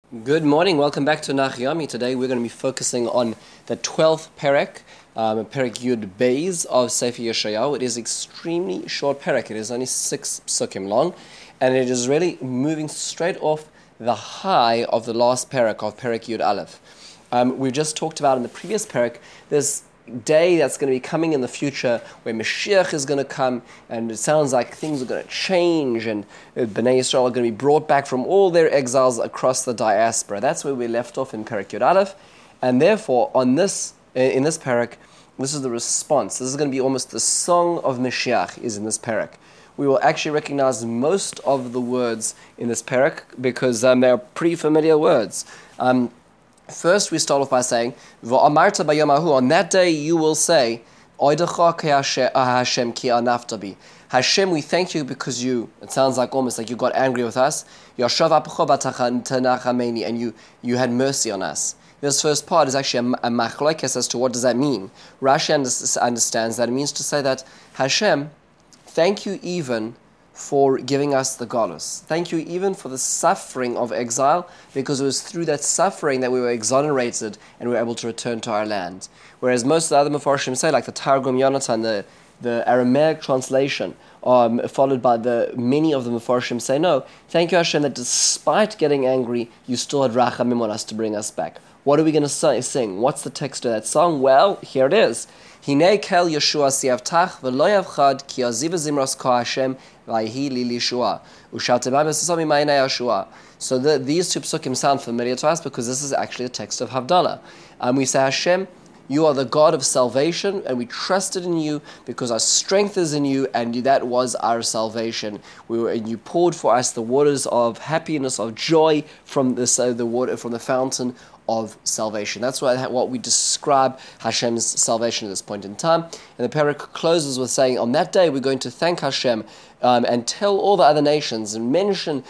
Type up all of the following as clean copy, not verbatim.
Good morning. Welcome back to Nach Yomi. Today we're going to be focusing on the 12th perek, perek Yud Beis of Sefer Yeshayahu. It is extremely short perek. It is only 6 psukim long, and it is really moving straight off the high of the last perek of perek Yud Aleph. We just talked about in the previous perek this day that's going to be coming in the future where Mashiach is going to come, and it sounds like things are going to change, and Bnei Yisrael are going to be brought back from all their exiles across the diaspora. That's where we left off in Perek Yud Aleph, and therefore in this Perek, this is the response. This is going to be almost the song of Mashiach is in this Perek. We will actually recognize most of the words in this Perek because they are pretty familiar words. First, we start off by saying, "V'amarta b'yomahu." On that day, you will say, "Oidecha Hashem ki anaftabi." Hashem, we thank you because you. It sounds like almost like you got angry with us. Yashav apacho b'tachanachameni, and you had mercy on us. This first part is actually a machlokes as to what does that mean. Rashi understands that it means to say that Hashem, thank you even for giving us the galus. Thank you even for the suffering of exile, because it was through that suffering that we were exonerated and we were able to return to our land. Whereas most of the other Mefarshim say, like the Targum Yonatan, the Aramaic translation, followed by the many of the Mefarshim say, no, thank you Hashem that despite getting angry, you still had rachamim on us to bring us back. What are we going to sing? What's the text of that song? Well, here it is. Hinei kel Yeshua siavtach v'lo yavchad ki aziv zimras ka Hashem v'ayhi li lishua ushaltebam esasami ma'inei Yeshua. So these two psukim sound familiar to us because this is actually the text of Havdalah. We say, Hashem, you are the God of salvation, and we trusted in you because our strength is in you, and that was our salvation. And you poured for us the waters of happiness, of joy from the water from the fountain of salvation. That's what we describe Hashem's salvation at this point in time. And the perek closes with saying, on that day we're going to thank Hashem and tell all the other nations and mention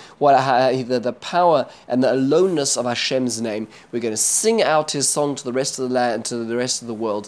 the power and the aloneness of Hashem's name. We're going to sing out His song to the rest of the land, to the rest of the world.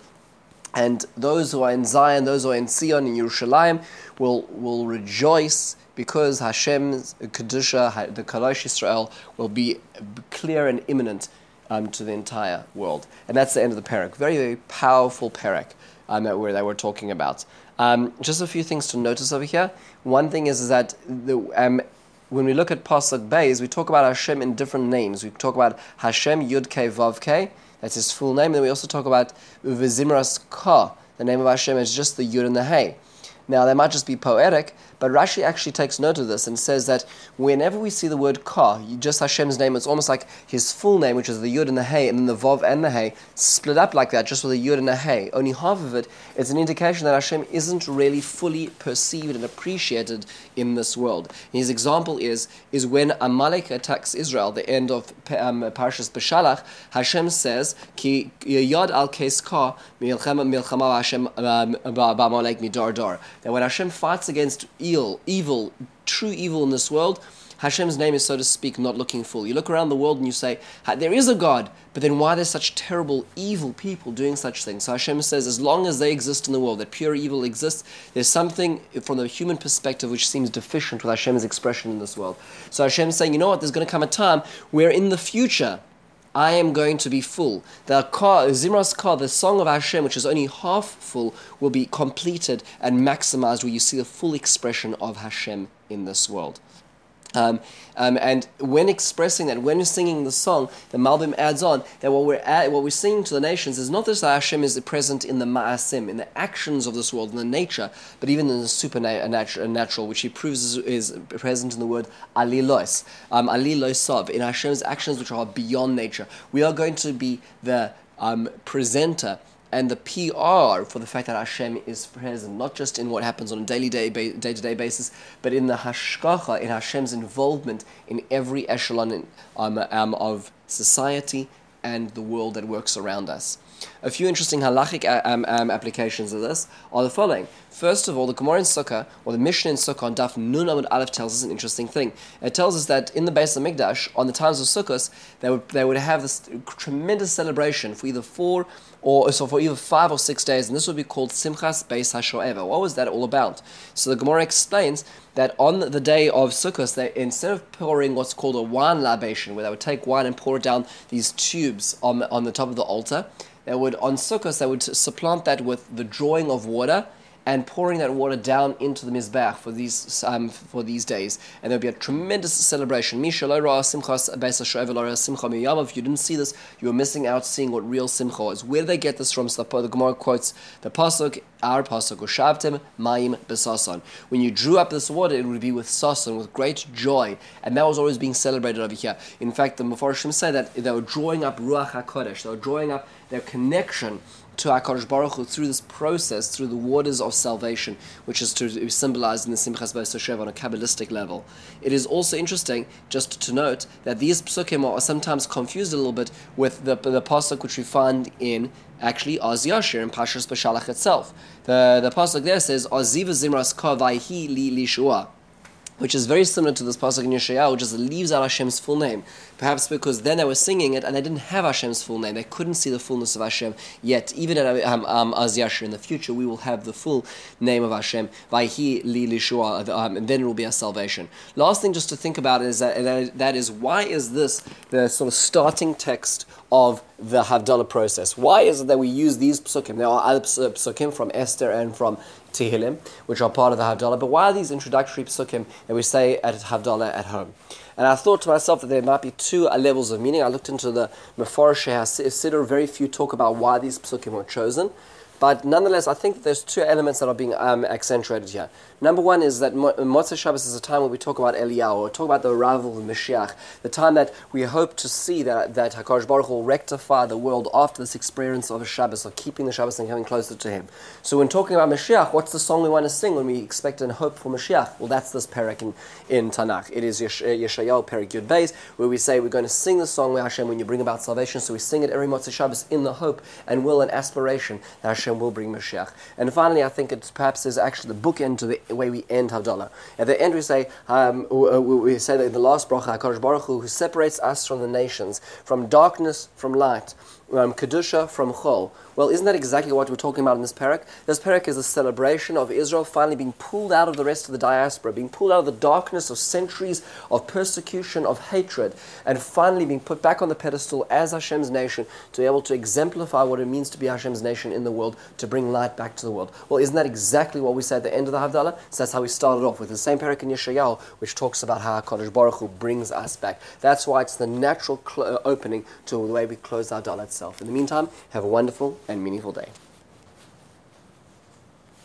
And those who are in Zion, those who are in Zion, in Yerushalayim, will rejoice because Hashem's Kedusha, the Kalosh Yisrael, will be clear and imminent to the entire world. And that's the end of the perek. Very, very powerful perek that we're talking about. Just a few things to notice over here. One thing is that when we look at Pasuk Beis, we talk about Hashem in different names. We talk about Hashem Yud Kei Vav Kei, that's His full name. And then we also talk about V'zimras Ka, the name of Hashem is just the Yud and the Hey. Now, that might just be poetic, but Rashi actually takes note of this and says that whenever we see the word Ka, just Hashem's name, it's almost like His full name, which is the Yud and the Hey, and then the Vav and the Hey, split up like that, just with a Yud and a Hey. Only half of it is an indication that Hashem isn't really fully perceived and appreciated in this world. His example is when Amalek attacks Israel, the end of Parashas Beshalach, Hashem says, Ki yad al kes Ka, milchama Hashem ba'amalek midar dar. That when Hashem fights against evil, true evil in this world, Hashem's name is, so to speak, not looking full. You look around the world and you say, there is a God, but then why are there such terrible, evil people doing such things? So Hashem says, as long as they exist in the world, that pure evil exists, there's something from the human perspective which seems deficient with Hashem's expression in this world. So Hashem is saying, you know what, there's going to come a time where in the future, I am going to be full. The Zimras Ka, the song of Hashem, which is only half full, will be completed and maximized, where you see the full expression of Hashem in this world. And when expressing that, when singing the song, the Malbim adds on that what we're singing to the nations is not just that Hashem is present in the ma'asim, in the actions of this world, in the nature, but even in the supernatural, which He proves is present in the word alilos, alilosav, in Hashem's actions which are beyond nature. We are going to be the presenter and the PR for the fact that Hashem is present, not just in what happens on a day-to-day basis, but in the hashgacha, in Hashem's involvement in every echelon of society and the world that works around us. A few interesting halachic applications of this are the following. First of all, the Gemara in Sukkah, or the Mishnah in Sukkah on Daf Nun Amud Aleph tells us an interesting thing. It tells us that in the Beis HaMikdash, on the times of Sukkot, they would have this tremendous celebration for either 5 or 6 days, and this would be called Simchas Beis HaShoeva. What was that all about? So the Gemara explains that on the day of Sukkot, they, instead of pouring what's called a wine libation, where they would take wine and pour it down these tubes on the top of the altar, they would supplant that with the drawing of water and pouring that water down into the Mizbeach for these days. And there would be a tremendous celebration. If you didn't see this, you were missing out seeing what real simcha is. Where do they get this from? So the Gemara quotes the pasuk, our pasuk, Ushavtem Mayim Besason. When you drew up this water, it would be with sason, with great joy. And that was always being celebrated over here. In fact, the Mefarshim say that they were drawing up Ruach HaKodesh. They were drawing up their connection to HaKadosh Baruch Hu through this process, through the waters of salvation, which is to be symbolized in the Simchas Beis HaShoeva on a Kabbalistic level. It is also interesting just to note that these psukim are sometimes confused a little bit with the pasuk which we find in actually Oz Yashir in Pashas Beshalach itself. The pasuk there says, Oziva Zimras Ka Vayhi Li Lishua, which is very similar to this pasuk in Yeshayahu, which just leaves out Hashem's full name. Perhaps because then they were singing it and they didn't have Hashem's full name. They couldn't see the fullness of Hashem yet. Even at Az Yashir, in the future, we will have the full name of Hashem. Vayhi li lishua, and then it will be our salvation. Last thing just to think about is that is why is this the sort of starting text of the Havdalah process? Why is it that we use these psukim? There are other psukim from Esther and from Tehillim, which are part of the Havdalah, but why are these introductory psukim that we say at Havdalah at home? And I thought to myself that there might be two levels of meaning. I looked into the Mefarshei HaSiddur. Very few talk about why these psukim were chosen. But nonetheless, I think that there's two elements that are being accentuated here. Number one is that Motzei Shabbos is a time where we talk about Eliyahu, or talk about the arrival of the Mashiach, the time that we hope to see that HaKadosh Baruch Hu will rectify the world after this experience of a Shabbos, of keeping the Shabbos and coming closer to Him. So when talking about Mashiach, what's the song we want to sing when we expect and hope for Mashiach? Well, that's this perek in Tanakh. It is Yeshayahu Perek Yud Beis, where we say we're going to sing the song with Hashem when you bring about salvation. So we sing it every Motzei Shabbos in the hope and will and aspiration that Hashem will bring Mashiach. And finally, I think it perhaps is actually the bookend to the way we end Havdalah. At the end, we say that in the last bracha, HaKadosh Baruch Hu separates us from the nations, from darkness, from light, Kedusha from Chol. Well, isn't that exactly what we're talking about in this parak? This parak is a celebration of Israel finally being pulled out of the rest of the diaspora, being pulled out of the darkness of centuries of persecution, of hatred, and finally being put back on the pedestal as Hashem's nation to be able to exemplify what it means to be Hashem's nation in the world, to bring light back to the world. Well, isn't that exactly what we say at the end of the Havdalah? So that's how we started off with the same parak in Yeshayahu, which talks about how HaKadosh Baruch Hu brings us back. That's why it's the natural opening to the way we close our Havdalah itself. In the meantime, have a wonderful and meaningful day.